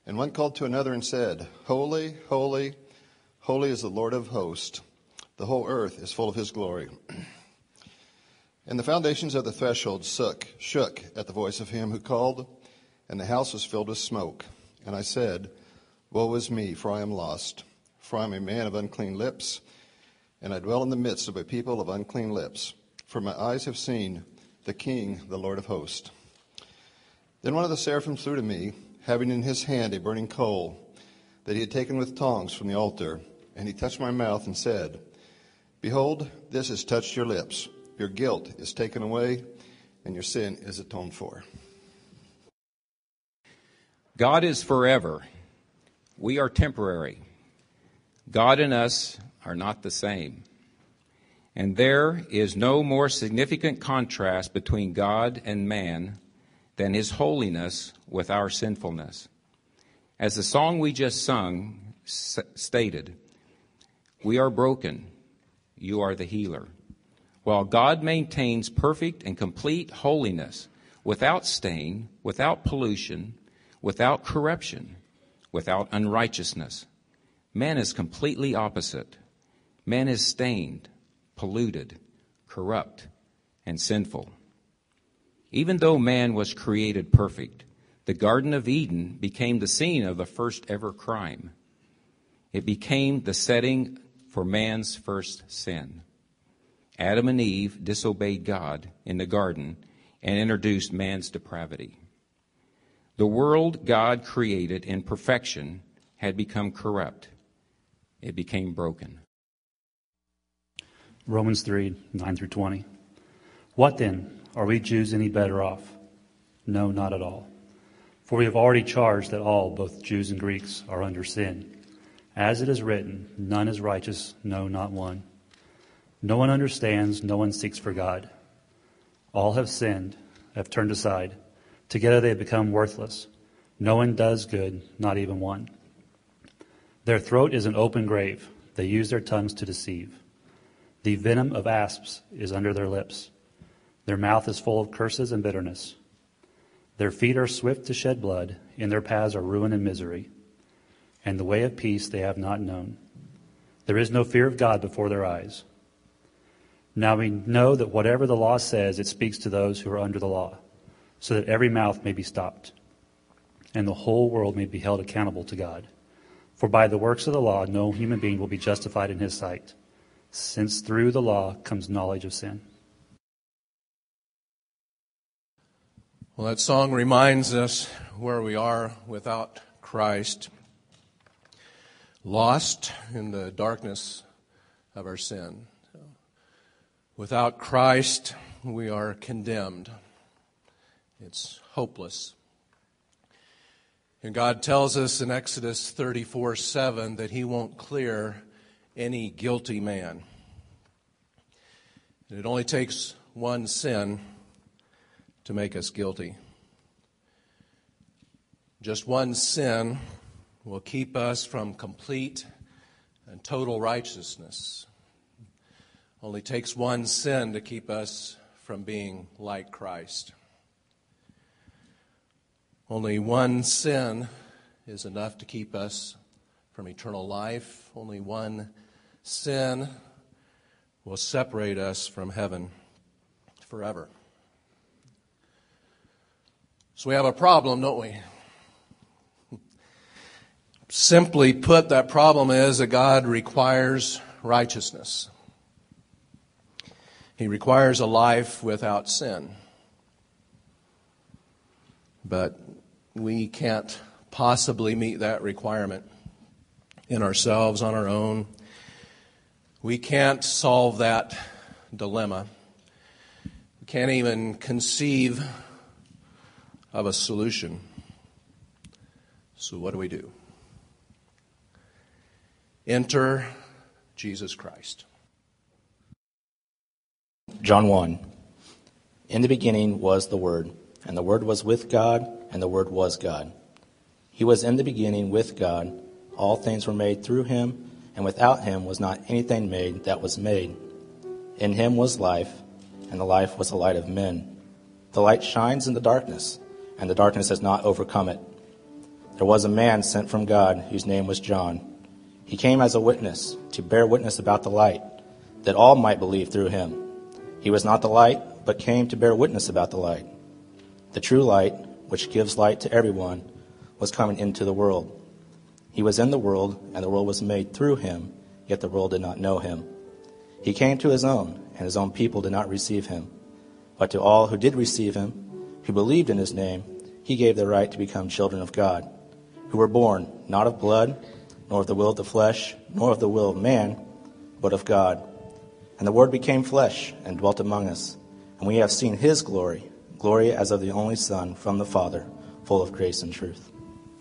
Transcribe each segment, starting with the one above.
And one called to another and said, Holy, holy, holy is the Lord of hosts. The whole earth is full of his glory. And the foundations of the threshold shook at the voice of him who called, and the house was filled with smoke. And I said, Woe is me, for I am lost, for I am a man of unclean lips, and I dwell in the midst of a people of unclean lips. For my eyes have seen the King, the Lord of hosts. Then one of the seraphim flew to me, having in his hand a burning coal that he had taken with tongs from the altar. And he touched my mouth and said, Behold, this has touched your lips. Your guilt is taken away, and your sin is atoned for. God is forever. We are temporary. God and us are not the same. And there is no more significant contrast between God and man than his holiness with our sinfulness. As the song we just sung stated, we are broken, you are the healer. While God maintains perfect and complete holiness without stain, without pollution, without corruption, without unrighteousness, man is completely opposite. Man is stained, polluted, corrupt, and sinful. Even though man was created perfect, the Garden of Eden became the scene of the first ever crime. It became the setting for man's first sin. Adam and Eve disobeyed God in the garden and introduced man's depravity. The world God created in perfection had become corrupt. It became broken. Romans 3, 9 through 20. What then? Are we Jews any better off? No, not at all. For we have already charged that all, both Jews and Greeks, are under sin. As it is written, none is righteous, no, not one. No one understands, no one seeks for God. All have sinned, have turned aside. Together they have become worthless. No one does good, not even one. Their throat is an open grave. They use their tongues to deceive. The venom of asps is under their lips. Their mouth is full of curses and bitterness. Their feet are swift to shed blood. In their paths are ruin and misery. And the way of peace they have not known. There is no fear of God before their eyes. Now we know that whatever the law says, it speaks to those who are under the law, so that every mouth may be stopped, and the whole world may be held accountable to God. For by the works of the law, no human being will be justified in his sight, since through the law comes knowledge of sin. Well, that song reminds us where we are without Christ, lost in the darkness of our sin. Without Christ, we are condemned. It's hopeless. And God tells us in Exodus 34:7 that he won't clear any guilty man. And it only takes one sin to make us guilty. Just one sin will keep us from complete and total righteousness. Only takes one sin to keep us from being like Christ. Only one sin is enough to keep us from eternal life. Only one sin will separate us from heaven forever. So we have a problem, don't we? Simply put, that problem is that God requires righteousness. He requires a life without sin. But we can't possibly meet that requirement in ourselves, on our own. We can't solve that dilemma. We can't even conceive of a solution. So what do? Enter Jesus Christ. John 1. In the beginning was the Word, and the Word was with God, and the Word was God. He was in the beginning with God. All things were made through him, and without him was not anything made that was made. In him was life, and the life was the light of men. The light shines in the darkness, and the darkness has not overcome it. there was a man sent from God whose name was John. He came as a witness, to bear witness about the light, that all might believe through him. He was not the light, but came to bear witness about the light. The true light, which gives light to everyone, was coming into the world. He was in the world, and the world was made through him, yet the world did not know him. He came to his own, and his own people did not receive him. But to all who did receive him, who believed in his name, he gave the right to become children of God, who were born not of blood, nor of the will of the flesh, nor of the will of man, but of God. And the Word became flesh and dwelt among us, and we have seen his glory, glory as of the only Son from the Father, full of grace and truth.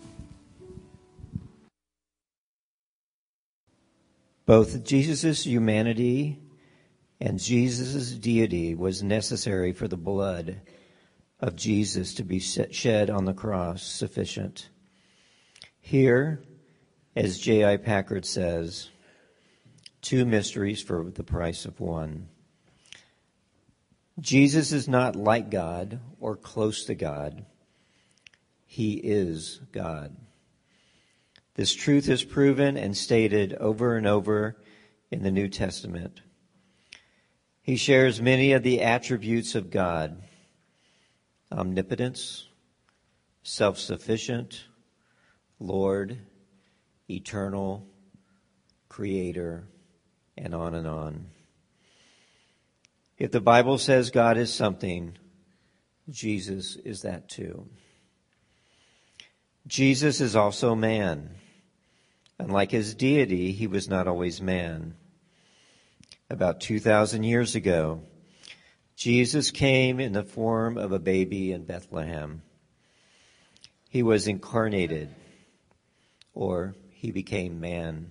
Both Jesus' humanity and Jesus' deity was necessary for the blood of Jesus to be shed on the cross sufficient. Here, as J.I. Packard says, two mysteries for the price of one. Jesus is not like God or close to God. He is God. This truth is proven and stated over and over in the New Testament. He shares many of the attributes of God: omnipotence, self-sufficient, Lord, eternal, creator, and on and on. If the Bible says God is something, Jesus is that too. Jesus is also man. Unlike his deity, he was not always man. About 2,000 years ago, Jesus came in the form of a baby in Bethlehem. He was incarnated, or he became man.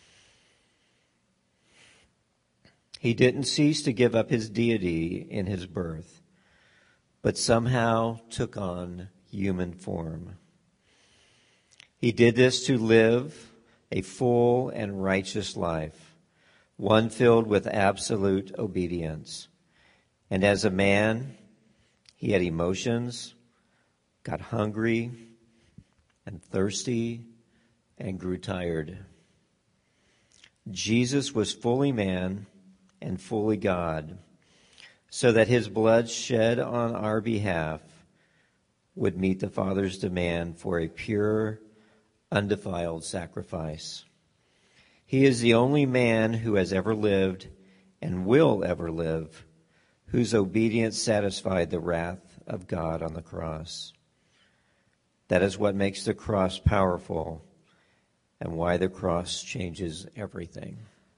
He didn't cease to give up his deity in his birth, but somehow took on human form. He did this to live a full and righteous life, one filled with absolute obedience. And as a man, he had emotions, got hungry and thirsty, and grew tired. Jesus was fully man and fully God, so that his blood shed on our behalf would meet the Father's demand for a pure, undefiled sacrifice. He is the only man who has ever lived and will ever live, whose obedience satisfied the wrath of God on the cross. That is what makes the cross powerful and why the cross changes everything.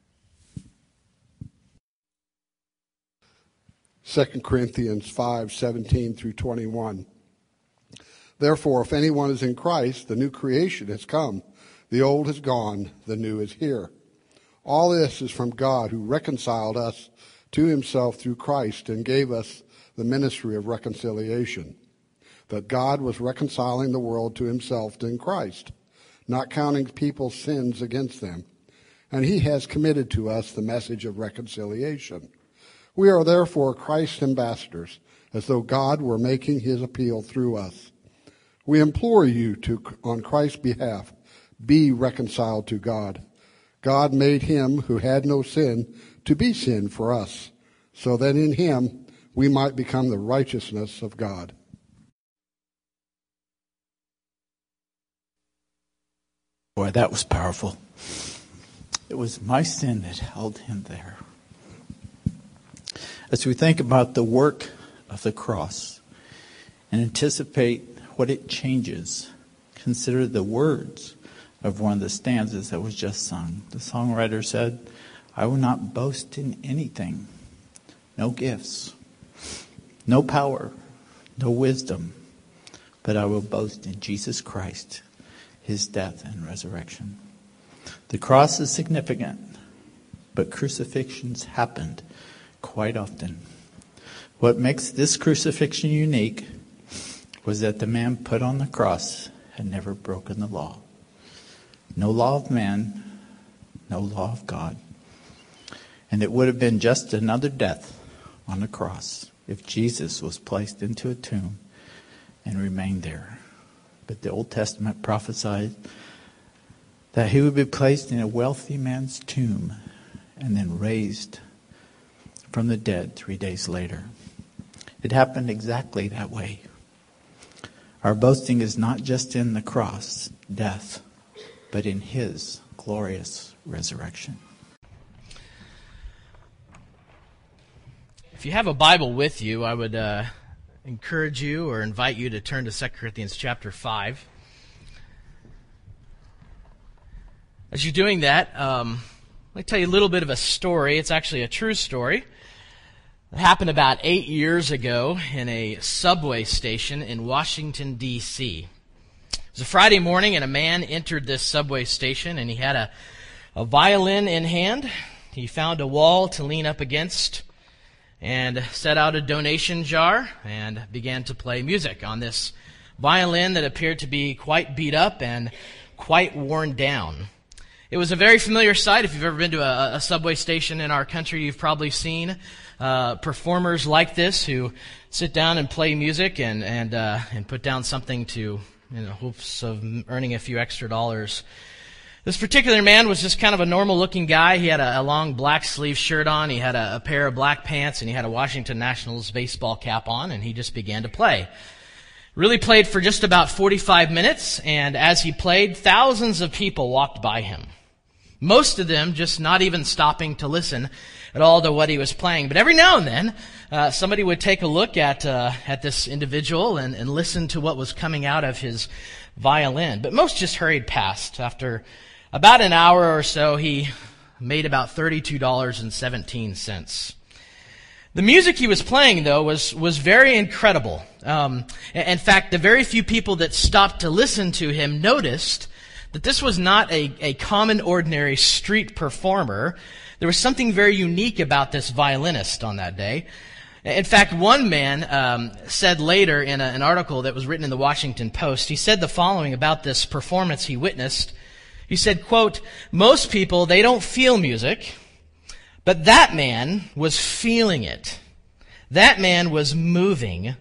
2 Corinthians 5:17 through 21. Therefore, if anyone is in Christ, the new creation has come. The old is gone, the new is here. All this is from God, who reconciled us to himself through Christ and gave us the ministry of reconciliation. That God was reconciling the world to himself in Christ, not counting people's sins against them. And he has committed to us the message of reconciliation. We are therefore Christ's ambassadors, as though God were making his appeal through us. We implore you to, on Christ's behalf, be reconciled to God. God made him who had no sin to be sin for us, so that in him we might become the righteousness of God. Boy, that was powerful. It was my sin that held him there. As we think about the work of the cross and anticipate what it changes, consider the words of one of the stanzas that was just sung. The songwriter said, "I will not boast in anything, no gifts, no power, no wisdom, but I will boast in Jesus Christ, his death and resurrection." The cross is significant, but crucifixions happened quite often. What makes this crucifixion unique was that the man put on the cross had never broken the law. No law of man, no law of God. And it would have been just another death on the cross if Jesus was placed into a tomb and remained there. But the Old Testament prophesied that he would be placed in a wealthy man's tomb and then raised from the dead 3 days later. It happened exactly that way. Our boasting is not just in the cross, death, but in his glorious resurrection. If you have a Bible with you, I would encourage you or invite you to turn to 2 Corinthians chapter 5. As you're doing that, let me tell you a little bit of a story. It's actually a true story. It happened about 8 years ago in a subway station in Washington, D.C. It was a Friday morning, and a man entered this subway station, and he had a violin in hand. He found a wall to lean up against and set out a donation jar and began to play music on this violin that appeared to be quite beat up and quite worn down. It was a very familiar sight. If you've ever been to a subway station in our country, you've probably seen performers like this who sit down and play music and put down something to, hopes of earning a few extra dollars. This particular man was just kind of a normal-looking guy. He had a long black sleeve shirt on, he had a pair of black pants, and he had a Washington Nationals baseball cap on, and he just began to play. Really played for just about 45 minutes, and as he played, thousands of people walked by him. Most of them just not even stopping to listen at all to what he was playing. But every now and then, somebody would take a look at this individual and listen to what was coming out of his violin. But most just hurried past. After about an hour or so, he made about $32.17. The music he was playing, though, was very incredible. In fact, the very few people that stopped to listen to him noticed that this was not a common, ordinary street performer. There was something very unique about this violinist on that day. In fact, one man said later in an article that was written in the Washington Post, he said the following about this performance he witnessed. He said, quote, "Most people, they don't feel music, but that man was feeling it. That man was moving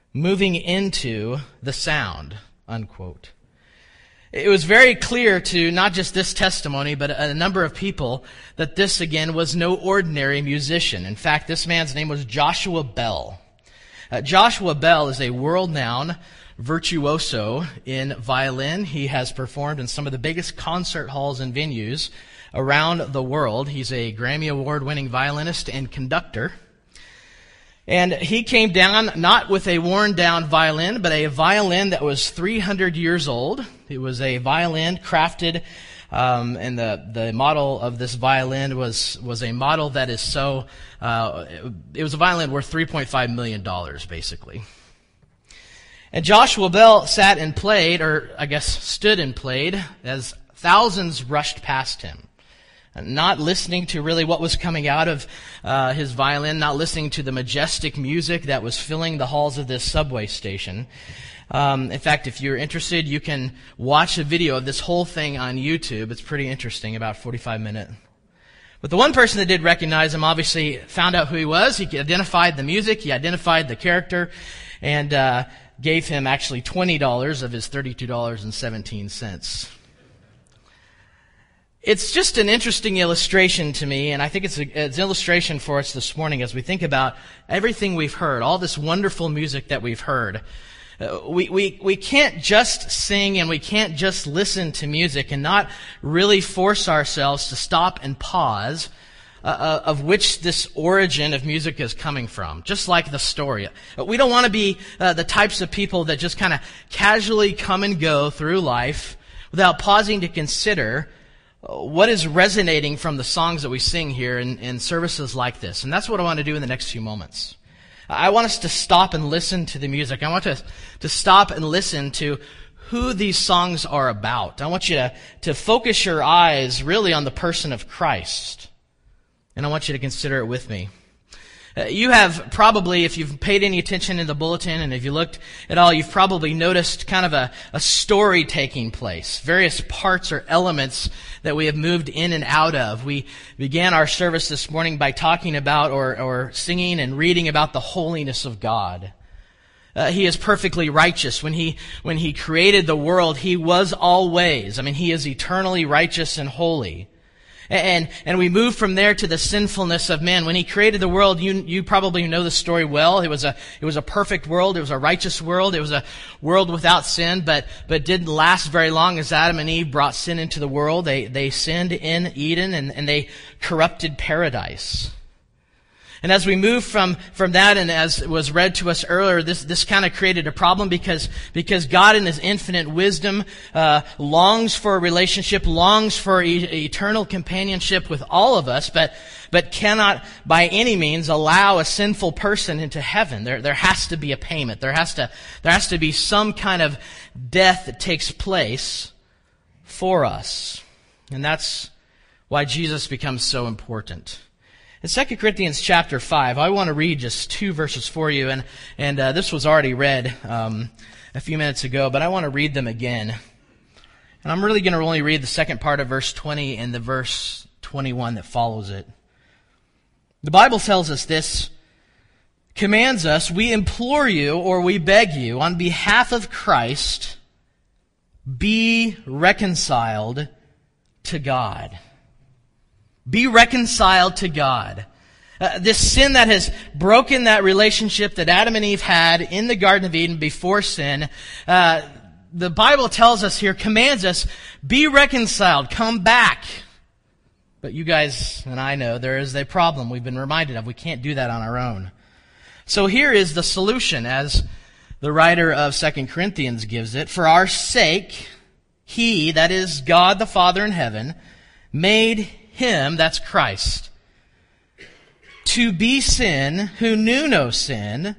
into the sound," unquote. It was very clear to not just this testimony, but a number of people that this, again, was no ordinary musician. In fact, this man's name was Joshua Bell. Joshua Bell is a world-renowned virtuoso in violin. He has performed in some of the biggest concert halls and venues around the world. He's a Grammy Award-winning violinist and conductor. And he came down not with a worn-down violin, but a violin that was 300 years old. It was a violin crafted, and the model of this violin was a model that is so. It was a violin worth $3.5 million, basically. And Joshua Bell sat and played, or I guess stood and played, as thousands rushed past him. Not listening to really what was coming out of his violin, not listening to the majestic music that was filling the halls of this subway station. In fact, if you're interested, you can watch a video of this whole thing on YouTube. It's pretty interesting, about 45 minutes. But the one person that did recognize him obviously found out who he was. He identified the music, he identified the character, and gave him actually $20 of his $32.17. It's just an interesting illustration to me, and I think it's an illustration for us this morning as we think about everything we've heard, all this wonderful music that we've heard. We can't just sing and we can't just listen to music and not really force ourselves to stop and pause of which this origin of music is coming from, just like the story. We don't want to be the types of people that just kind of casually come and go through life without pausing to consider what is resonating from the songs that we sing here in services like this. And that's what I want to do in the next few moments. I want us to stop and listen to the music. I want to stop and listen to who these songs are about. I want you to focus your eyes really on the person of Christ. And I want you to consider it with me. You have probably, if you've paid any attention in the bulletin and if you looked at all, you've probably noticed kind of a story taking place. Various parts or elements that we have moved in and out of. We began our service this morning by talking about or singing and reading about the holiness of God. He is perfectly righteous. When he created the world, he was always. He is eternally righteous and holy. And we move from there to the sinfulness of man. When he created the world, you probably know the story well. It was a perfect world. It was a righteous world. It was a world without sin, but didn't last very long as Adam and Eve brought sin into the world. They sinned in Eden and they corrupted paradise. And as we move from that, and as was read to us earlier, this kind of created a problem because God in His infinite wisdom longs for a relationship, longs for eternal companionship with all of us, but cannot by any means allow a sinful person into heaven. There has to be a payment. There has to be some kind of death that takes place for us, and that's why Jesus becomes so important. In 2 Corinthians chapter 5, I want to read just 2 verses for you, and this was already read a few minutes ago, but I want to read them again. And I'm really going to only read the second part of verse 20 and the verse 21 that follows it. The Bible tells us this, commands us, we implore you or we beg you on behalf of Christ, be reconciled to God. Be reconciled to God. This sin that has broken that relationship that Adam and Eve had in the Garden of Eden before sin, the Bible tells us here, commands us, be reconciled, come back. But you guys and I know there is a problem we've been reminded of. We can't do that on our own. So here is the solution as the writer of 2 Corinthians gives it. For our sake, He, that is God the Father in heaven, made Him, that's Christ, to be sin who knew no sin,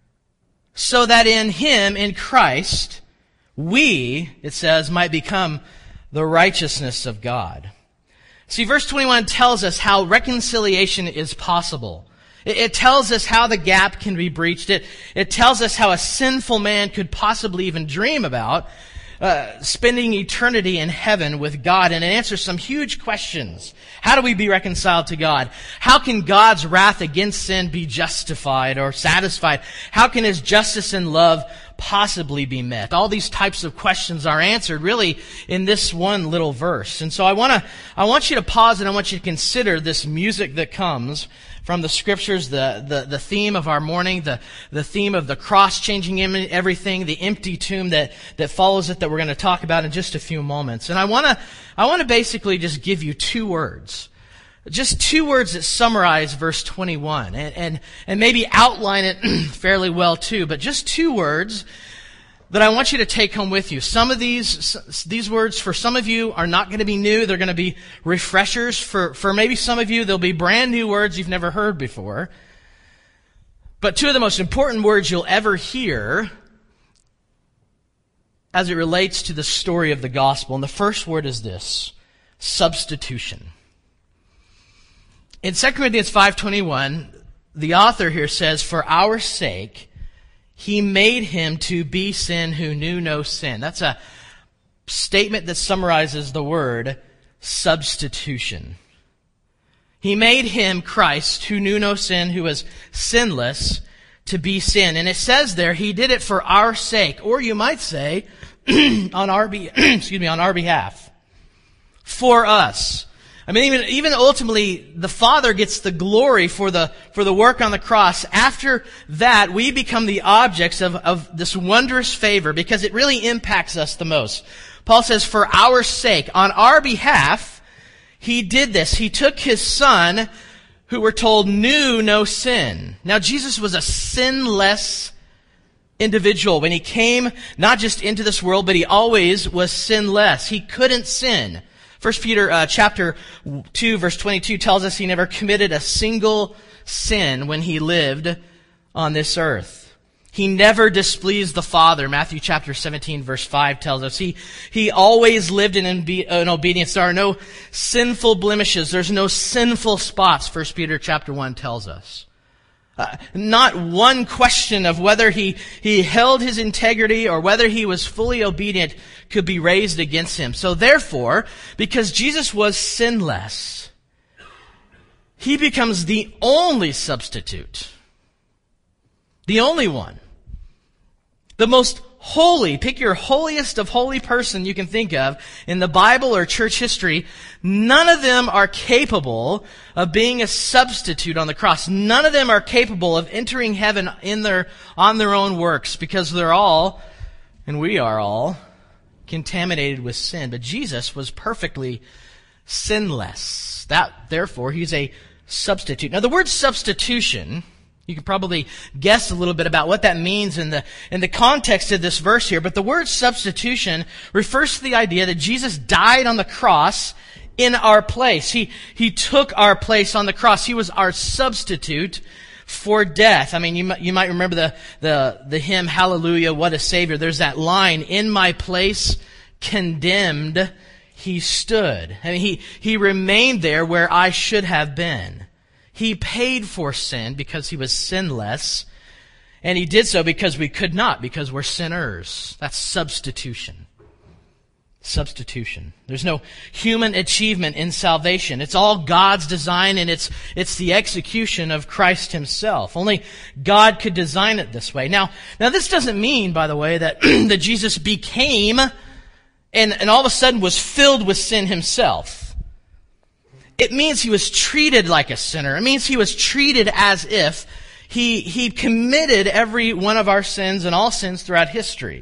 so that in Him, in Christ, we, it says, might become the righteousness of God. See, verse 21 tells us how reconciliation is possible. It tells us how the gap can be breached. It tells us how a sinful man could possibly even dream about spending eternity in heaven with God, and it answers some huge questions. How do we be reconciled to God? How can God's wrath against sin be justified or satisfied? How can His justice and love possibly be met? All these types of questions are answered really in this one little verse. And so I want you to pause and I want you to consider this music that comes from the scriptures, the theme of our morning, the theme of the cross changing everything, the empty tomb that follows it that we're going to talk about in just a few moments. And I want to basically just give you 2 words. Just 2 words that summarize verse 21 and maybe outline it fairly well too, but just 2 words that I want you to take home with you. Some of these words for some of you are not going to be new. They're going to be refreshers. For maybe some of you, they'll be brand new words you've never heard before. But 2 of the most important words you'll ever hear as it relates to the story of the gospel. And the first word is this: substitution. In 2 Corinthians 5:21, the author here says, for our sake, He made Him to be sin who knew no sin. That's a statement that summarizes the word substitution. He made Him, Christ, who knew no sin, who was sinless, to be sin. And it says there, He did it for our sake, or you might say, on our behalf. For us. I mean, even ultimately, the Father gets the glory for the work on the cross. After that, we become the objects of this wondrous favor because it really impacts us the most. Paul says, for our sake, on our behalf, He did this. He took His Son, who we're told knew no sin. Now, Jesus was a sinless individual. When He came, not just into this world, but He always was sinless. He couldn't sin. 1 Peter chapter 2 verse 22 tells us He never committed a single sin when He lived on this earth. He never displeased the Father. Matthew chapter 17 verse 5 tells us He always lived in obedience. There are no sinful blemishes. There's no sinful spots, 1 Peter chapter 1 tells us. Not one question of whether he held his integrity or whether he was fully obedient could be raised against Him. So therefore, because Jesus was sinless, He becomes the only substitute. The only one. The most holy, pick your holiest of holy person you can think of in the Bible or church history, none of them are capable of being a substitute on the cross. None of them are capable of entering heaven on their own works, because they're all, and we are all, contaminated with sin. But Jesus was perfectly sinless. Therefore, he's a substitute. Now, the word substitution, you can probably guess a little bit about what that means in the context of this verse here, but the word substitution refers to the idea that Jesus died on the cross in our place. He took our place on the cross. He was our substitute for death. I mean, you might remember the hymn, Hallelujah, What a Savior. There's that line, in my place condemned he stood. I mean, he remained there where I should have been. He paid for sin because he was sinless, and he did so because we could not, because we're sinners. That's substitution. Substitution. There's no human achievement in salvation. It's all God's design, and it's the execution of Christ himself. Only God could design it this way. Now this doesn't mean, by the way, that that Jesus became and all of a sudden was filled with sin himself. It means he was treated like a sinner. It means he was treated as if he committed every one of our sins and all sins throughout history.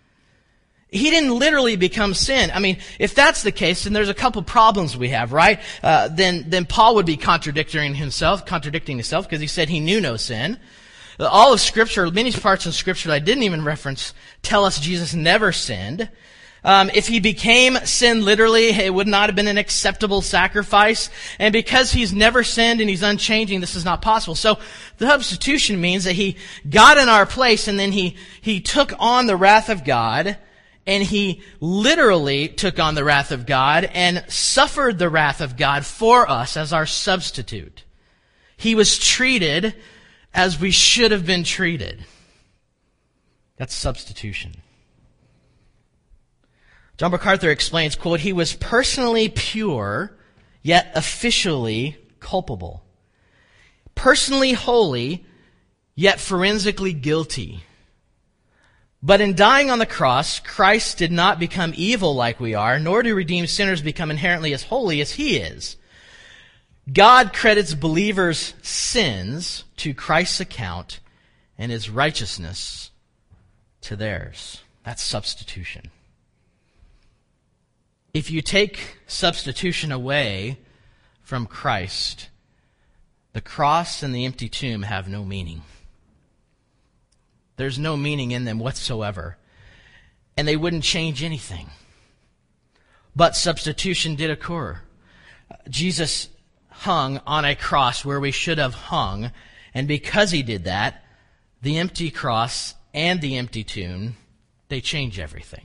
He didn't literally become sin. I mean, if that's the case, then there's a couple problems we have, right? Then Paul would be contradicting himself because he said he knew no sin. All of Scripture, many parts of Scripture that I didn't even reference, tell us Jesus never sinned. If he became sin literally, it would not have been an acceptable sacrifice. And because he's never sinned and he's unchanging, this is not possible. So the substitution means that he got in our place, and then he took on the wrath of God, and he literally took on the wrath of God and suffered the wrath of God for us as our substitute. He was treated as we should have been treated. That's substitution. John MacArthur explains, quote, he was personally pure, yet officially culpable. Personally holy, yet forensically guilty. But in dying on the cross, Christ did not become evil like we are, nor do redeemed sinners become inherently as holy as he is. God credits believers' sins to Christ's account and his righteousness to theirs. That's substitution. If you take substitution away from Christ, the cross and the empty tomb have no meaning. There's no meaning in them whatsoever. And they wouldn't change anything. But substitution did occur. Jesus hung on a cross where we should have hung, and because he did that, the empty cross and the empty tomb, they change everything.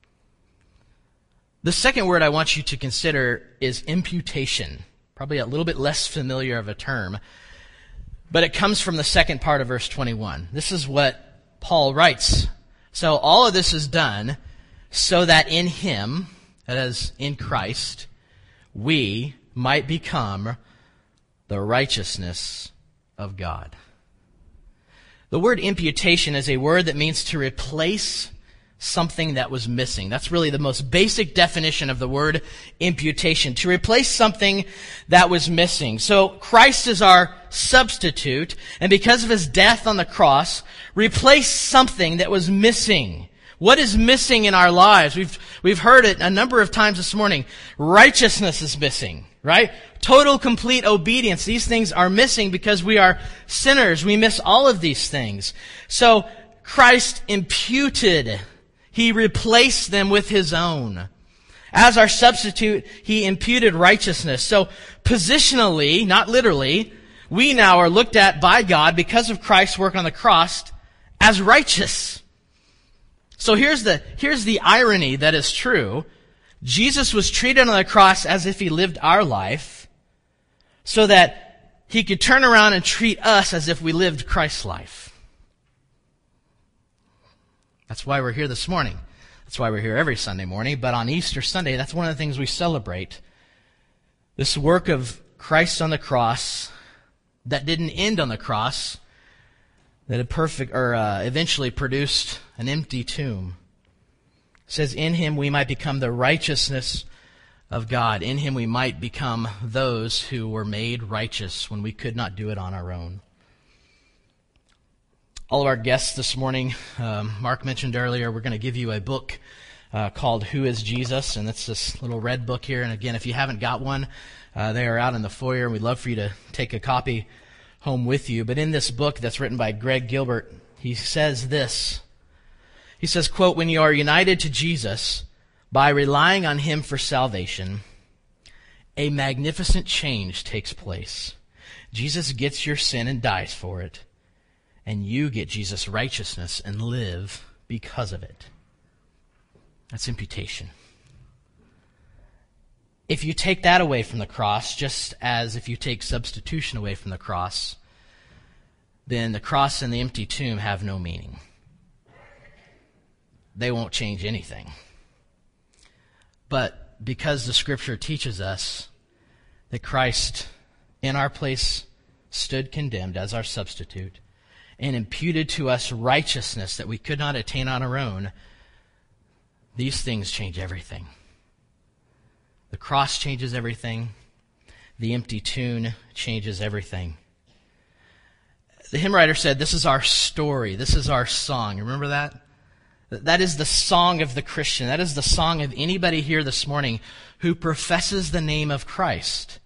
The second word I want you to consider is imputation. Probably a little bit less familiar of a term, but it comes from the second part of verse 21. This is what Paul writes. So all of this is done so that in him, that is, in Christ, we might become the righteousness of God. The word imputation is a word that means to replace something that was missing. That's really the most basic definition of the word imputation, to replace something that was missing. So Christ is our substitute, and because of his death on the cross, replaced something that was missing. What is missing in our lives? We've heard it a number of times this morning. Righteousness is missing, right? Total, complete obedience. These things are missing because we are sinners. We miss all of these things. So Christ imputed. He replaced them with his own. As our substitute, he imputed righteousness. So positionally, not literally, we now are looked at by God because of Christ's work on the cross as righteous. So here's the irony that is true. Jesus was treated on the cross as if he lived our life so that he could turn around and treat us as if we lived Christ's life. That's why we're here this morning. That's why we're here every Sunday morning. But on Easter Sunday, that's one of the things we celebrate. This work of Christ on the cross that didn't end on the cross, that eventually produced an empty tomb. It says, in him we might become the righteousness of God. In him we might become those who were made righteous when we could not do it on our own. All of our guests this morning, Mark mentioned earlier, we're going to give you a book called Who is Jesus? And that's this little red book here. And again, if you haven't got one, they are out in the foyer, and we'd love for you to take a copy home with you. But in this book that's written by Greg Gilbert, he says this. He says, quote, when you are united to Jesus by relying on him for salvation, a magnificent change takes place. Jesus gets your sin and dies for it, and you get Jesus' righteousness and live because of it. That's imputation. If you take that away from the cross, just as if you take substitution away from the cross, then the cross and the empty tomb have no meaning. They won't change anything. But because the Scripture teaches us that Christ, in our place, stood condemned as our substitute and imputed to us righteousness that we could not attain on our own, these things change everything. The cross changes everything. The empty tomb changes everything. The hymn writer said, this is our story. This is our song. Remember that? That is the song of the Christian. That is the song of anybody here this morning who professes the name of Christ.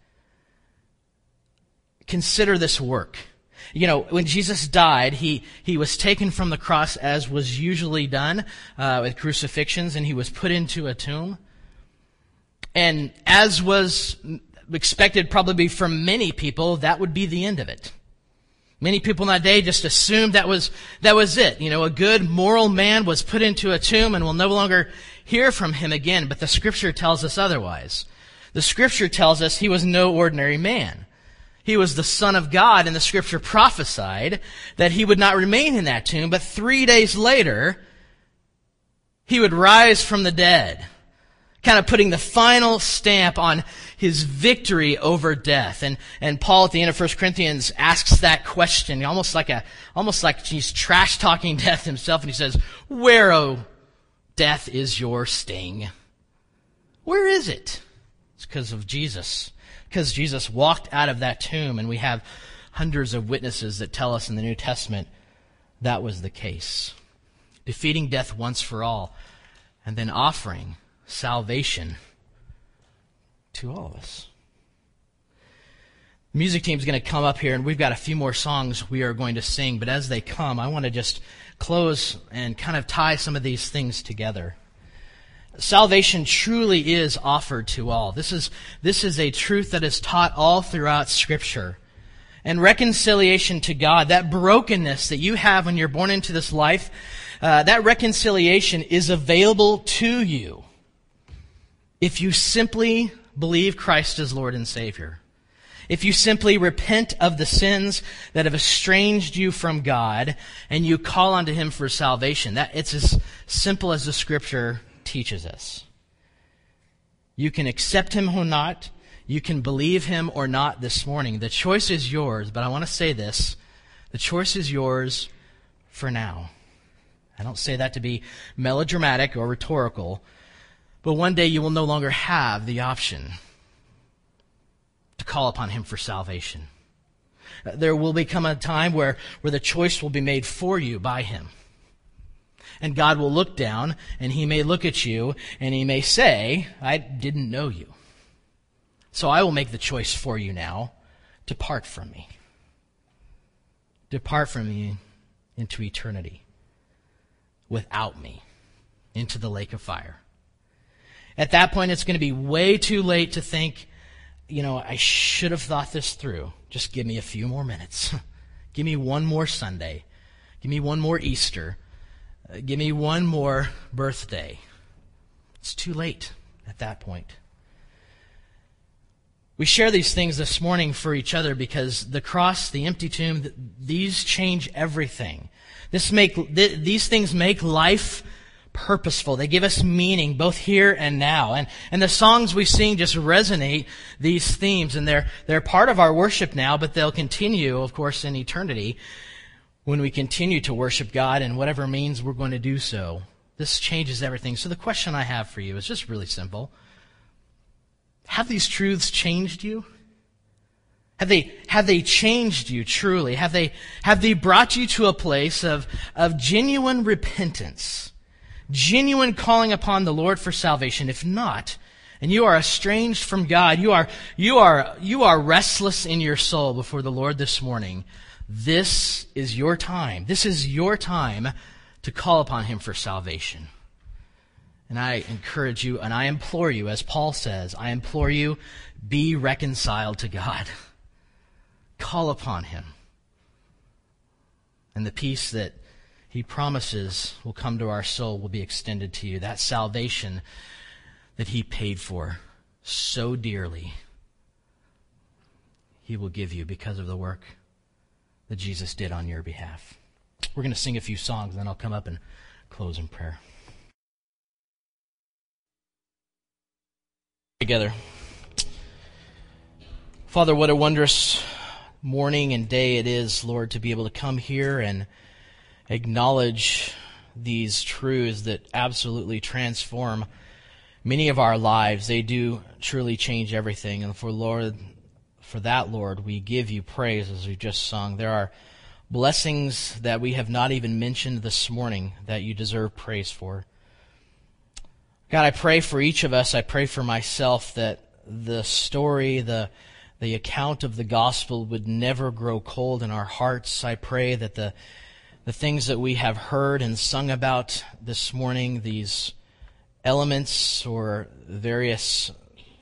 Consider this work. You know, when Jesus died, he was taken from the cross as was usually done with crucifixions, and he was put into a tomb. And as was expected probably from many people, that would be the end of it. Many people in that day just assumed that was it. You know, a good moral man was put into a tomb and will no longer hear from him again. But the Scripture tells us otherwise. The Scripture tells us he was no ordinary man. He was the Son of God, and the Scripture prophesied that he would not remain in that tomb, but 3 days later, he would rise from the dead, kind of putting the final stamp on his victory over death. And Paul at the end of 1 Corinthians asks that question, almost like he's trash talking death himself, and he says, "Where, O death, is your sting?" Where is it? It's because of Jesus. Because Jesus walked out of that tomb, and we have hundreds of witnesses that tell us in the New Testament that was the case. Defeating death once for all, and then offering salvation to all of us. The music team's going to come up here, and we've got a few more songs we are going to sing, but as they come, I want to just close and kind of tie some of these things together. Salvation truly is offered to all. This is a truth that is taught all throughout Scripture. And reconciliation to God, that brokenness that you have when you're born into this life, that reconciliation is available to you if you simply believe Christ as Lord and Savior. If you simply repent of the sins that have estranged you from God and you call unto Him for salvation, that it's as simple as the Scripture teaches us. You can accept Him or not. You can believe Him or not this morning. The choice is yours, but I want to say this. The choice is yours for now. I don't say that to be melodramatic or rhetorical, but one day you will no longer have the option to call upon Him for salvation. There will become a time where the choice will be made for you by Him. And God will look down, and He may look at you, and He may say, "I didn't know you. So I will make the choice for you now. Depart from me. Depart from me into eternity. Without me, into the lake of fire." At that point, it's going to be way too late to think, I should have thought this through. Just give me a few more minutes. Give me one more Sunday. Give me one more Easter. Give me one more birthday. It's too late at that point. We share these things this morning for each other because the cross, the empty tomb, these change everything. These things make life purposeful. They give us meaning both here and now. And the songs we sing just resonate these themes, and they're part of our worship now, but they'll continue, of course, in eternity. when we continue to worship God in whatever means we're going to do so. This changes everything. So the question I have for you is just really simple. Have these truths changed you? Have they changed you truly? Have they brought you to a place of genuine repentance, genuine calling upon the Lord for salvation? If not, and you are estranged from God, you are restless in your soul before the Lord this morning, this is your time. This is your time to call upon Him for salvation. And I encourage you, and I implore you, as Paul says, I implore you, be reconciled to God. Call upon Him. And the peace that He promises will come to our soul will be extended to you. That salvation that He paid for so dearly, He will give you because of the work that Jesus did on your behalf. We're going to sing a few songs, and then I'll come up and close in prayer. Together. Father, what a wondrous morning and day it is, Lord, to be able to come here and acknowledge these truths that absolutely transform many of our lives. They do truly change everything. And for that, Lord, we give you praise as we've just sung. There are blessings that we have not even mentioned this morning that you deserve praise for. God, I pray for each of us. I pray for myself that the story, the account of the gospel would never grow cold in our hearts. I pray that the things that we have heard and sung about this morning, these elements or various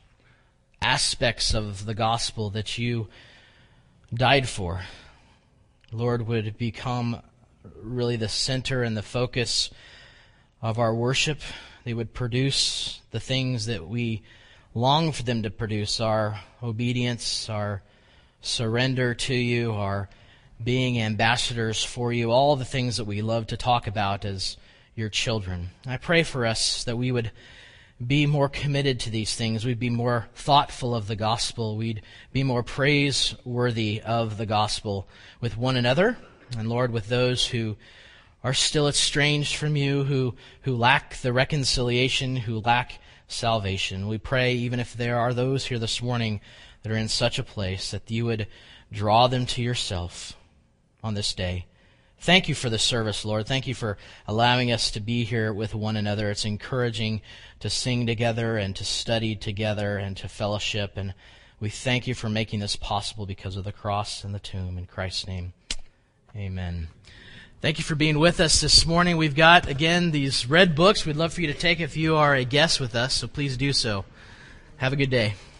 aspects of the gospel that you died for, Lord, would become really the center and the focus of our worship. They would produce the things that we long for them to produce, our obedience, our surrender to you, our being ambassadors for you, all the things that we love to talk about as your children. I pray for us that we would be more committed to these things. We'd be more thoughtful of the gospel. We'd be more praiseworthy of the gospel with one another, and Lord, with those who are still estranged from you, who lack the reconciliation, who lack salvation. We pray, even if there are those here this morning that are in such a place, that you would draw them to yourself on this day. Thank you for the service, Lord. Thank you for allowing us to be here with one another. It's encouraging to sing together and to study together and to fellowship. And we thank you for making this possible because of the cross and the tomb. In Christ's name, amen. Thank you for being with us this morning. We've got, again, these red books we'd love for you to take if you are a guest with us, so please do so. Have a good day.